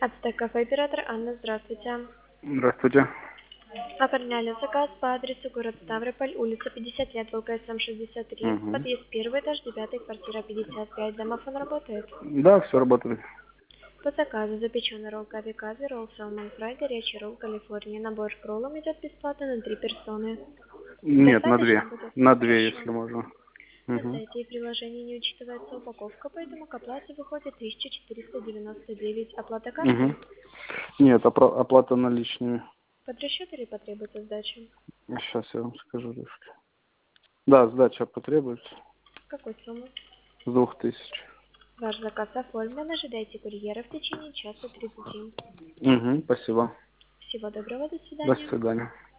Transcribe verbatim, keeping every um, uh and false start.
Ацтек кафе, оператор Анна, здравствуйте. Здравствуйте. Оформляли заказ по адресу город Ставрополь, улица пятьдесят лет, ВЛКСМ шестьдесят три, Угу. подъезд первый этаж, девятый, квартира пятьдесят пять. Домофон работает. Да, все работает. По заказу запеченный ролл кави кави, ролл салмон фрай, горячий ролл Калифорния. Набор к роллам идет бесплатно на три персоны. Нет, на две. Достаточно будет? На две, Хорошо. если можно. На Угу. сайте и приложении не учитывается упаковка, поэтому к оплате выходит тысяча четыреста девяносто девять. Оплата Угу. картой? Нет, опра- оплата наличными. Под расчет или потребуется сдача? Сейчас я вам скажу, девушка. Да, сдача потребуется. Какой суммы? С двух тысяч. Ваш заказ оформлен. Ожидайте курьера в течение часа тридцати. Угу, спасибо. Всего доброго, до До свидания. свидания.